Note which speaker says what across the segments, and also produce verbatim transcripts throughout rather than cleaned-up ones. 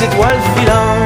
Speaker 1: étoiles filantes.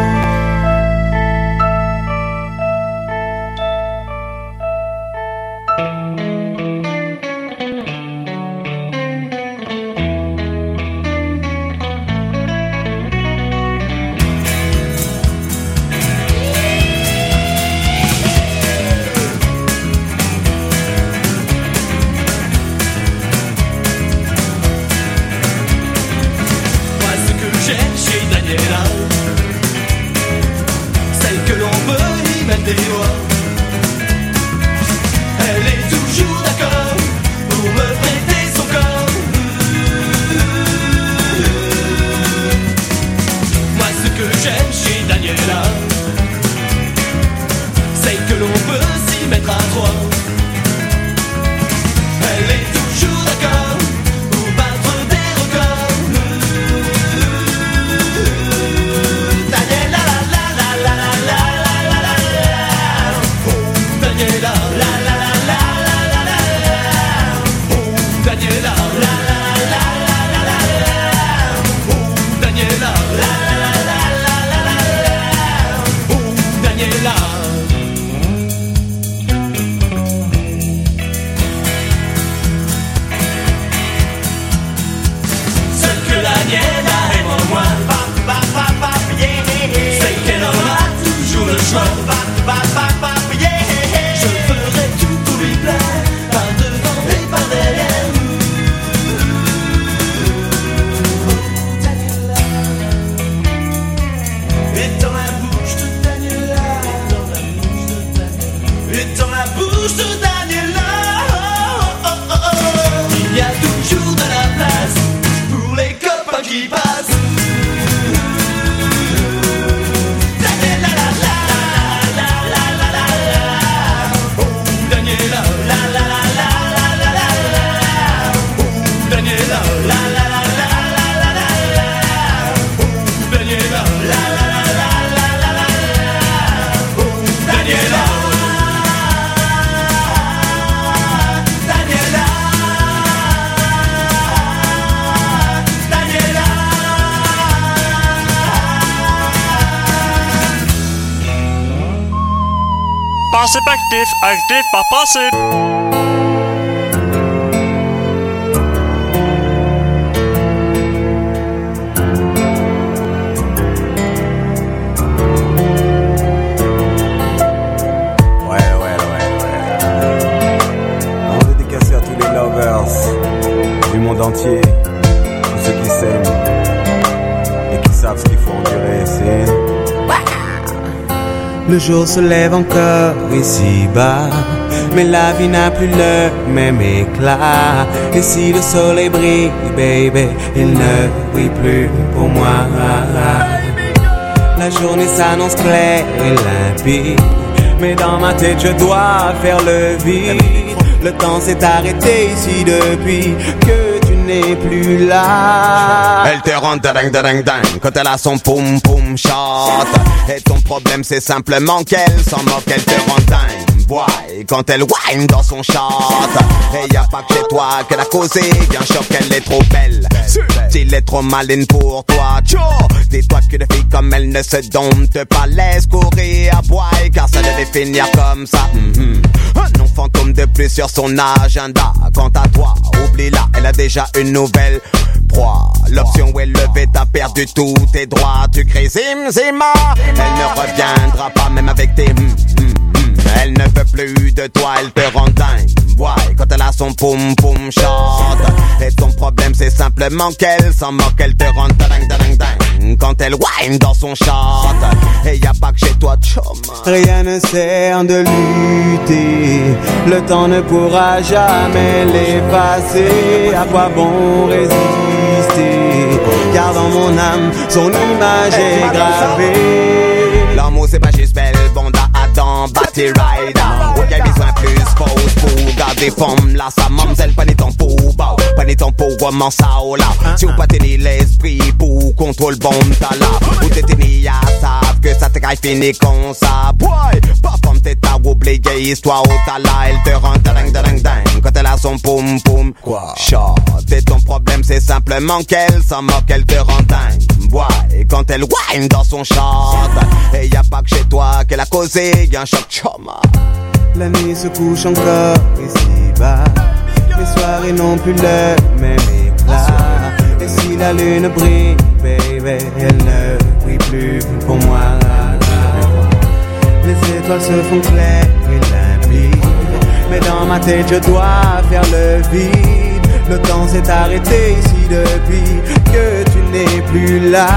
Speaker 2: Passif, actif, actif, pas passif.
Speaker 3: Du monde entier, tous ceux qui s'aiment et qui savent ce qu'il faut endurer, c'est...
Speaker 4: Le jour se lève encore ici-bas, mais la vie n'a plus le même éclat. Et si le soleil brille, baby, il ne brille plus pour moi. La journée s'annonce claire et limpide, mais dans ma tête je dois faire le vide. Le temps s'est arrêté ici depuis que tu n'es plus là.
Speaker 3: Elle te rend dingue dingue dingue quand elle a son poum poum shot. Et ton problème c'est simplement qu'elle s'en moque, elle te rend dingue. Boy, quand elle whine dans son shot. Et y a pas que chez toi qu'elle a causé un choc, elle est trop belle. S'il est trop maline pour toi, tcho. Dis-toi qu'une fille comme elle ne se dompte pas, laisse courir à boy, car ça devait finir comme ça. Mm-hmm. Un nom fantôme de plus sur son agenda. Quant à toi, oublie-la, elle a déjà une nouvelle proie. L'option où elle levait, t'as perdu tous tes droits. Tu crées zim zima, elle ne reviendra pas même avec tes mm, mm, mm. Elle ne veut plus de toi, elle te rend dingue. Ouais, quand elle a son poum poum shot. Et ton problème c'est simplement qu'elle s'en moque, elle te rend dingue dingue dingue quand elle whine dans son shot. Et y a pas que chez toi, chum.
Speaker 4: Rien ne sert de lutter, le temps ne pourra jamais l'effacer. À quoi bon résister? Car dans mon âme, son image est gravée.
Speaker 3: L'amour c'est pas juste belle, bande à Adam, Batty Rider. Oh y'a besoin plus fausse pour garder forme là, sa mamzelle, pas ni temps pour bao, pas ni temps pour roman ça oh là. Si ou pas tenir l'esprit pour contrôle bon t'as là. Ou t'es tenu à savent que ça te caille fini comme ça. Boy, pas femme t'es à oublier histoire où t'as là. Elle te rend dingue dingue dingue quand elle a son poum poum. Quoi? Shot, et ton problème c'est simplement qu'elle s'en moque, elle te rend dingue. bois. Et quand elle whine dans son short, et y a pas que chez toi qu'elle a causé, y a un choc choma.
Speaker 4: La nuit se couche encore ici-bas. Les soirées n'ont plus le même éclat. Et si la lune brille, baby, elle ne brille plus pour moi. Les étoiles se font claires et limpides, mais dans ma tête je dois faire le vide. Le temps s'est arrêté ici depuis que tu n'es plus là.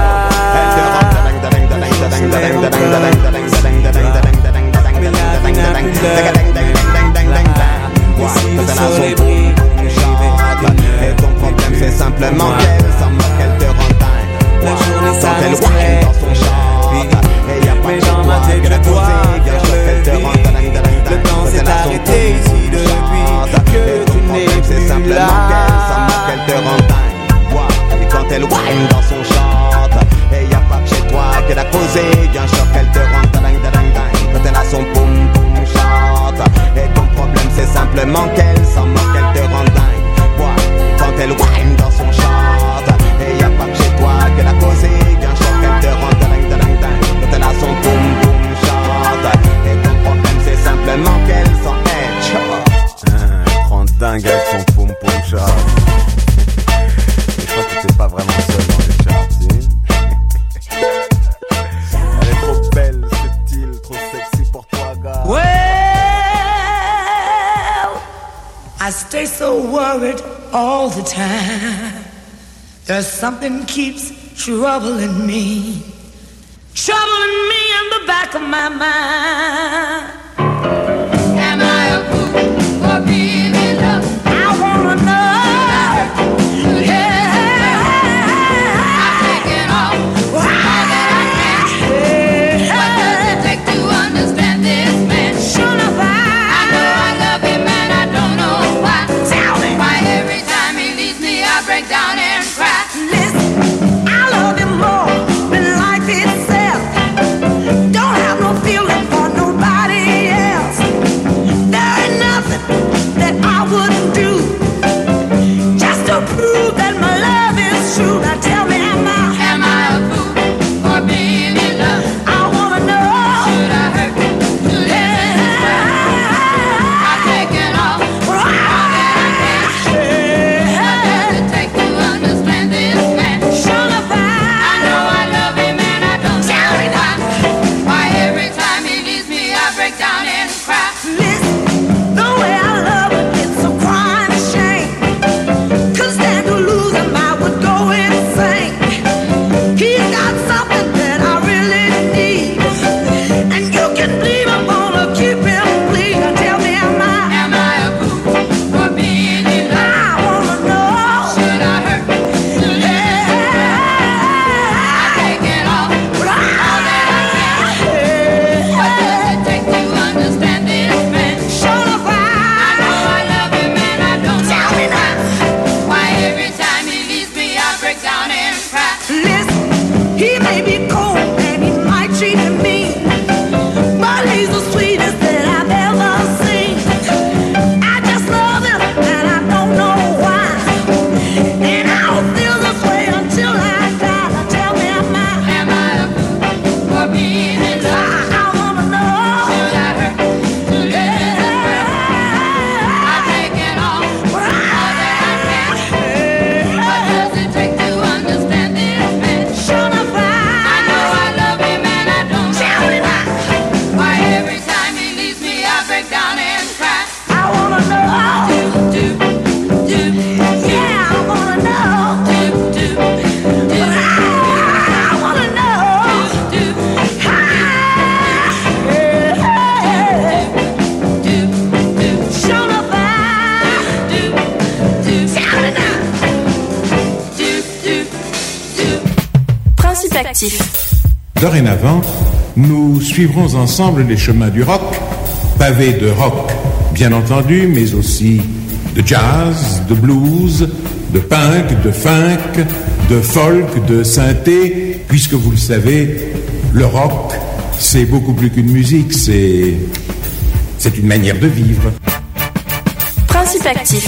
Speaker 4: Ici le soleil brille,
Speaker 3: et ton problème c'est simplement qu'elle s'en moque, elle te rend dingue.
Speaker 4: La journée
Speaker 3: s'arrête
Speaker 4: dans
Speaker 3: son char,
Speaker 4: mais dans ma tête je dois faire le vide. Le temps s'est arrêté ici depuis que tu n'es
Speaker 3: c'est
Speaker 4: plus
Speaker 3: simplement
Speaker 4: là.
Speaker 3: qu'elle s'en moque, elle te rend dingue. Ouais. Et quand elle whine dans son short, et y a pas que chez toi qu'elle a causé, y'a un choc, elle te rend dingue, dingue, dingue. Quand elle a son poum poum short, et ton problème c'est simplement qu'elle s'en moque, elle te rend dingue. Ouais. Et quand elle whine dans son short, et y a pas que chez toi qu'elle a causé, y'a un choc, elle te rend dingue, dingue, dingue. Quand elle a son poum poum short, et ton problème c'est simplement qu'elle s'en est short.
Speaker 1: Rend dingue avec son poum poum char. Je crois que t'es pas vraiment seul dans les charts, si. Elle est trop belle, subtile, trop sexy pour toi, gars.
Speaker 5: Well, I stay so worried all the time. There's something keeps troubling me, troubling me in the back of my mind. Am I a fool for being in love? I wanna know. Yeah, I'm taking off all that I can. What does it take to understand this man? Sure enough, I know I love him and I don't know why. Tell me why every time he leaves me I break down and cry. Listen, I love him more than life itself. Don't have no feeling for nobody else. There ain't nothing that I wouldn't do just to prove that my love is true. Now tell me, am I, am I a fool for being in love? I wanna know. Should I hurt you? Yeah, I'm taking off all that I can. What does it take to understand this man? Sure enough, I know I love him and I don't know why. Why every time he leaves me I break down and cry. Listen, the way I love him, it's a crime and shame. Couldn't stand to lose him, I would go insane. He's got something that I really need, and you can believe I'm gonna keep him pleased. Now tell me, am I, am I a fool for being in love? I wanna know. Should I hurt you? Yeah, I'm taking off all that I can. What does it take to understand this man? Sure enough, I know I love him and I don't know why. Why every time he leaves me I break down and cry. Listen, he may be cold and he might treat me mean, but he's the sweetest that I've ever seen. I just love him and I don't know why, and I'll feel this way until I die. Now tell me, am I, am I a fool for being in love? I wanna know. Should I hurt you? Yeah, I'm taking off all that I can. What does it take to understand this man? Sure enough, I know I love him and I don't know why. Why every time he leaves me I break down and cry. I wanna know. Do, do, do. Yeah, I wanna know. Do, do, do. I wanna know. Do, do. Do, do. Sure enough, I do, do. Shout it out. Do, do, do.
Speaker 6: Principe actif.
Speaker 7: Dorénavant, nous suivrons ensemble les chemins du rock, pavés de rock, bien entendu, mais aussi de jazz, de blues, de punk, de funk, de folk, de synthé, puisque vous le savez, le rock, c'est beaucoup plus qu'une musique, c'est, c'est une manière de vivre.
Speaker 6: Principe actif.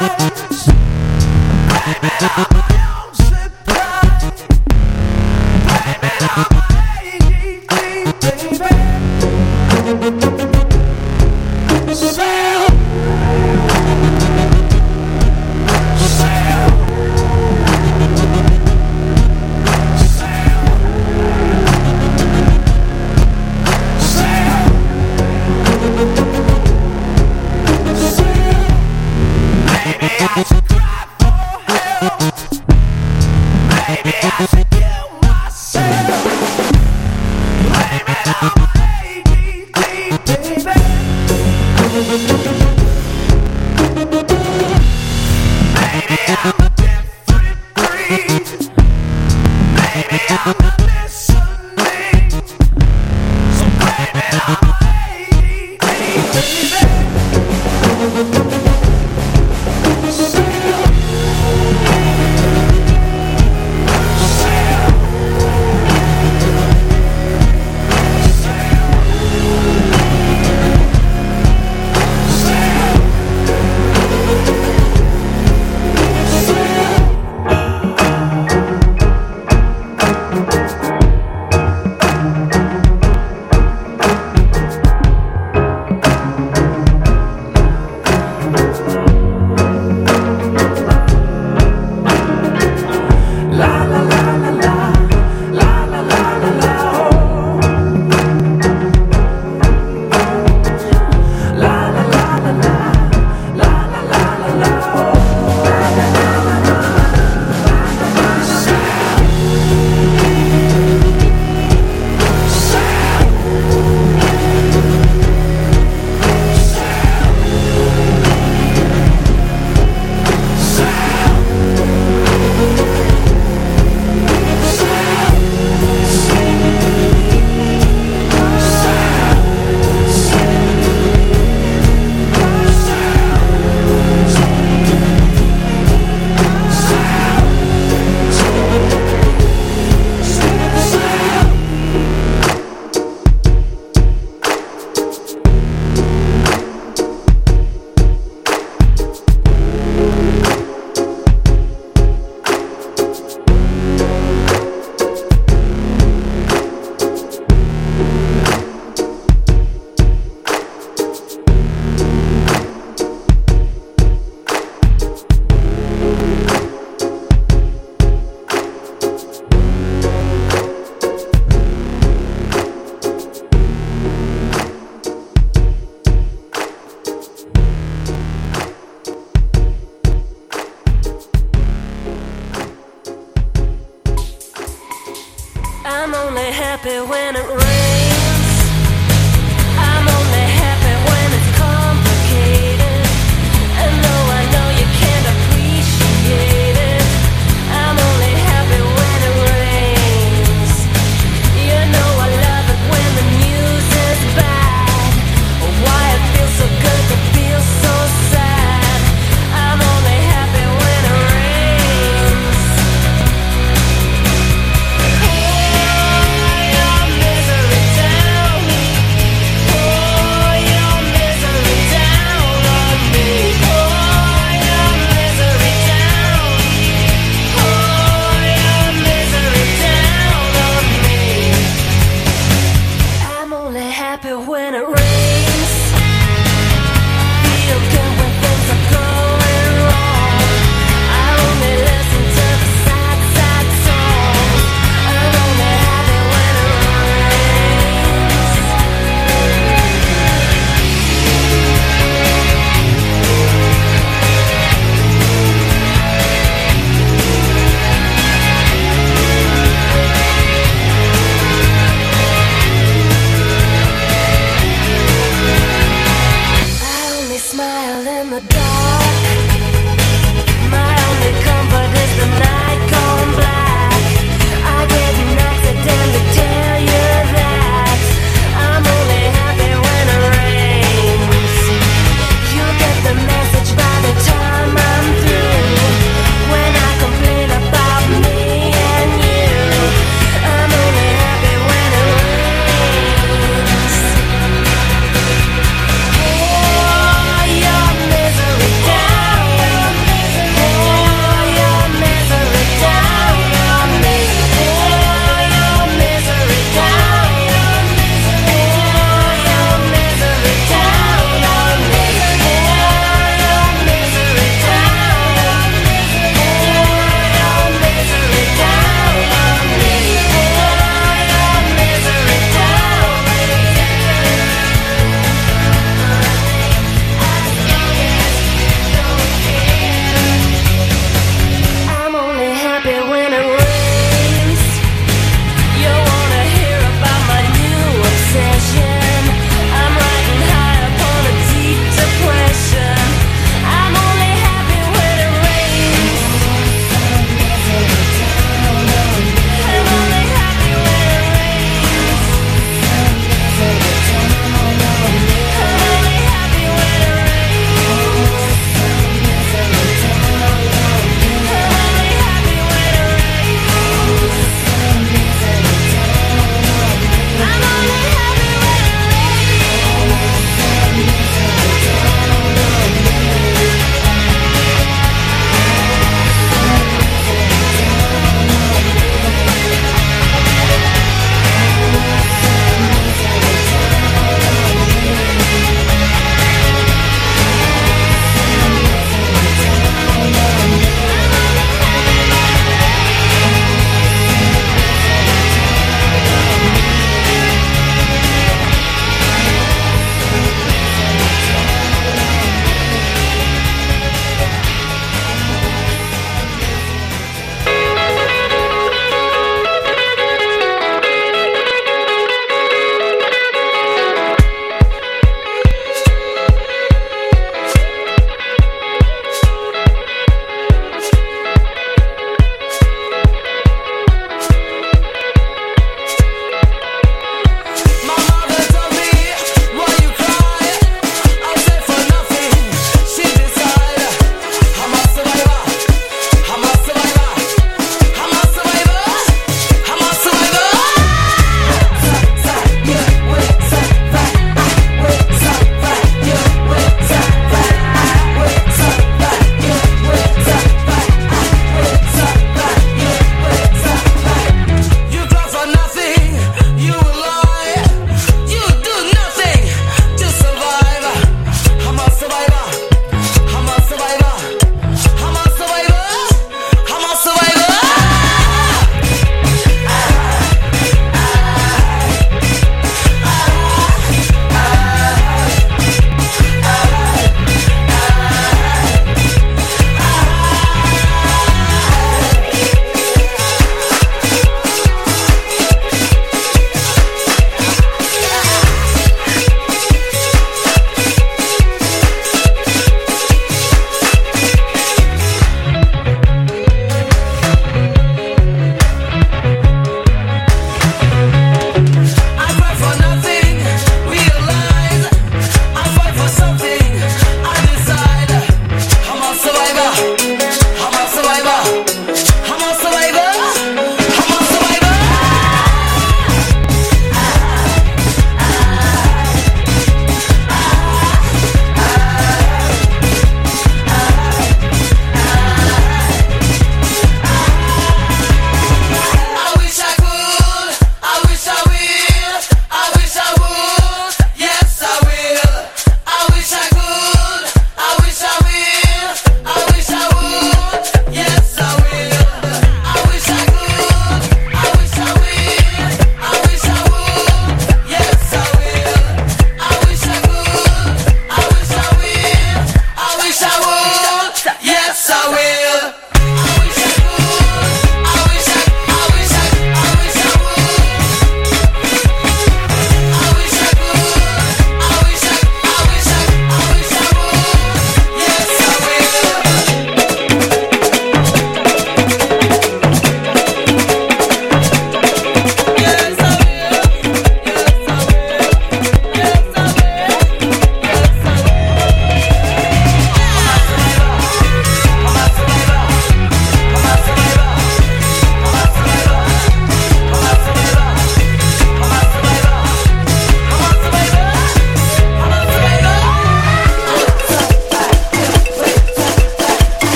Speaker 8: I'm only happy when it rains. I'm only happy when it's complicated. And though I know you can't appreciate it, I'm only happy when it rains. You know I love it when the news is bad. Why it feels so good to feel so sad. I'm only happy when it rains. Oh, your misery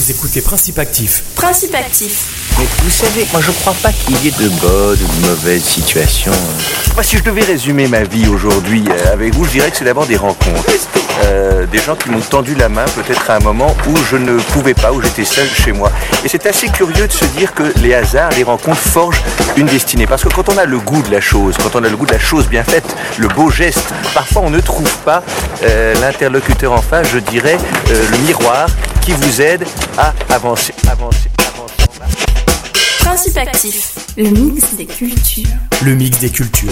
Speaker 9: Vous écoutez Principe Actif.
Speaker 6: Principe Actif.
Speaker 10: Mais vous savez, moi je crois pas qu'il y ait de bonnes ou de mauvaises situations. Moi, si je devais résumer ma vie aujourd'hui euh, avec vous, je dirais que c'est d'abord des rencontres. Euh, des gens qui m'ont tendu la main peut-être à un moment où je ne pouvais pas, où j'étais seul chez moi. Et c'est assez curieux de se dire que les hasards, les rencontres forgent une destinée. Parce que quand on a le goût de la chose, quand on a le goût de la chose bien faite, le beau geste, parfois on ne trouve pas euh, l'interlocuteur en face, je dirais, euh, le miroir qui vous aide à avancer, avancer, avancer.
Speaker 6: Principe Actif. Le mix des cultures.
Speaker 9: Le mix des cultures.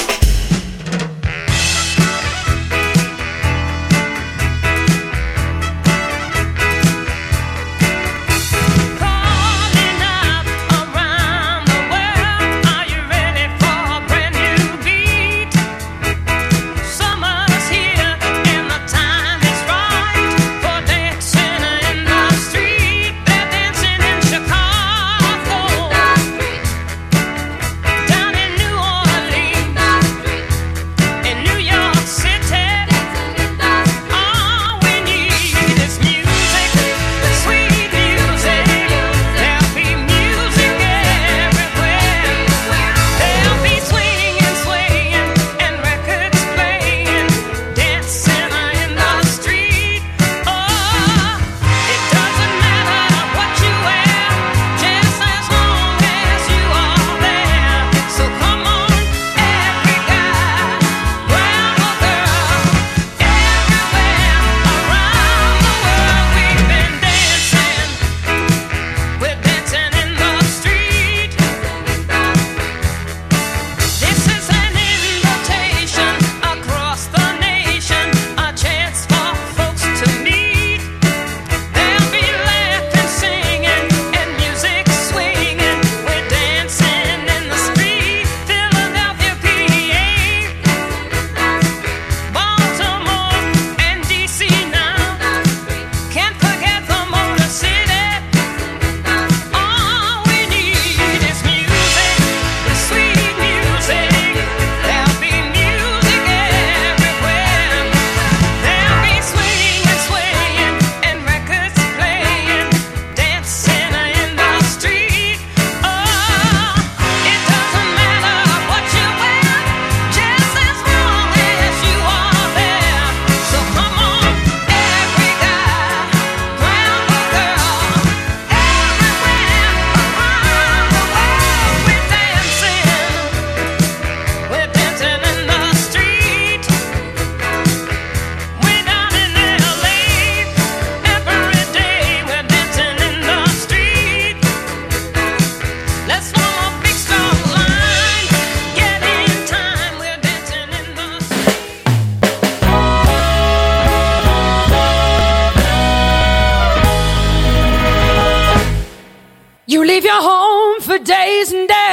Speaker 11: You leave your home for days and days,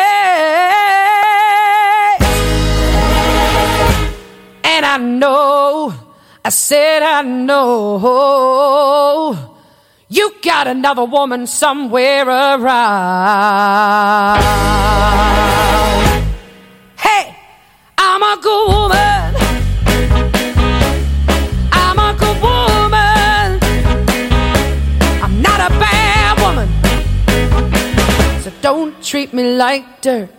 Speaker 11: and I know, I said I know, you got another woman somewhere around. Hey, I'm a good woman, I'm a good woman, I'm not a bad woman, so don't treat me like dirt.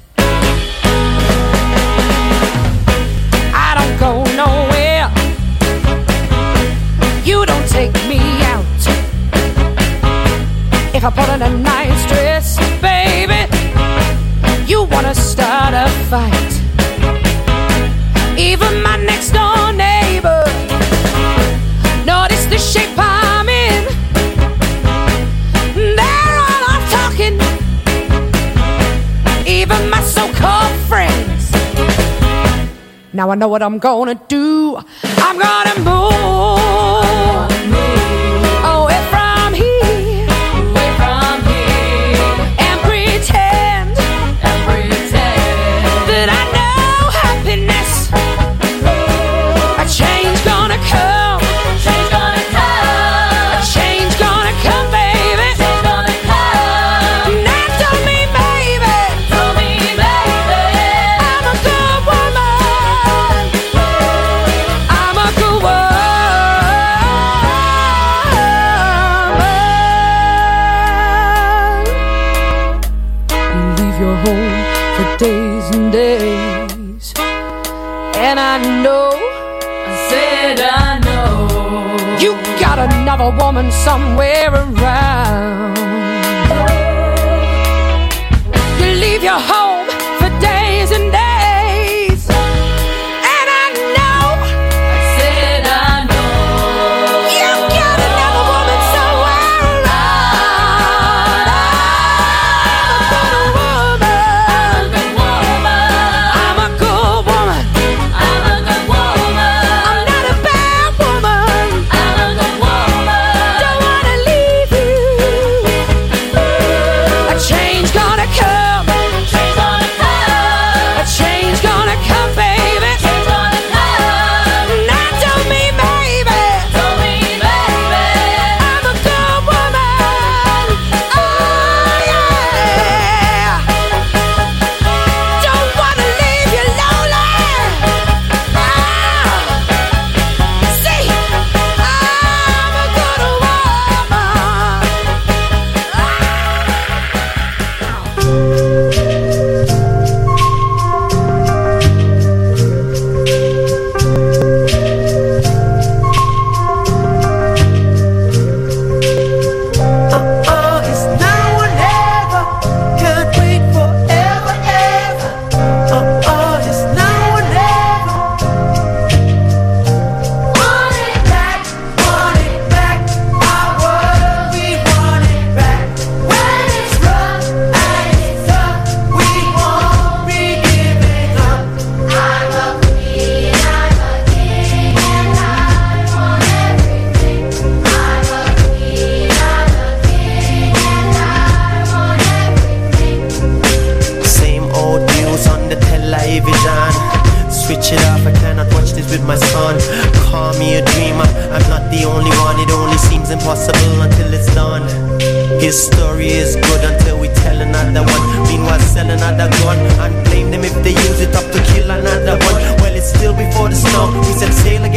Speaker 11: I don't go nowhere, you don't take me out. If I put on a nice dress, baby, you wanna start a fight. Even my next door neighbor notice the shape I'm in. They're all off talking, even my so-called friends. Now I know what I'm gonna do. I'm gonna move, move away from here, away from here, and pretend, and pretend that I know happiness. A change gonna come, change gonna come, a change gonna come, baby. Change gonna come. Now tell me, baby, tell me, baby, I'm a good woman, I'm a good woman. another woman somewhere around. You leave your home for days and days, and I know, I said I know, you've got another woman somewhere around. I'm a good woman, I'm a good woman, I'm a good woman, I'm not a bad woman, I'm a good woman, don't wanna leave you. A change gonna come, a change gonna come, a change gonna come, baby, change gonna come. Not to me, baby, to me, baby, I'm a good woman, oh yeah. Don't wanna leave you lonely. Ah, see, I'm a good
Speaker 12: Uh-uh, it's now or never. Can't wait forever, ever. Uh-uh, it's now or never. Want it back, want it back. Our world, we want it back. When it's rough and it's tough, we won't be giving up. I'm a queen, I'm a king, and I want everything. I'm a queen, I'm a king, and I want everything.
Speaker 13: Same old news on the television. Switch it off, I cannot watch this with my son. Call me a dreamer, I'm not the only one. It only seems impossible until it's done. His story is good until we tell another one. Meanwhile sell another gun and blame them if they use it up to kill another one. Well, it's still before the storm. We said sail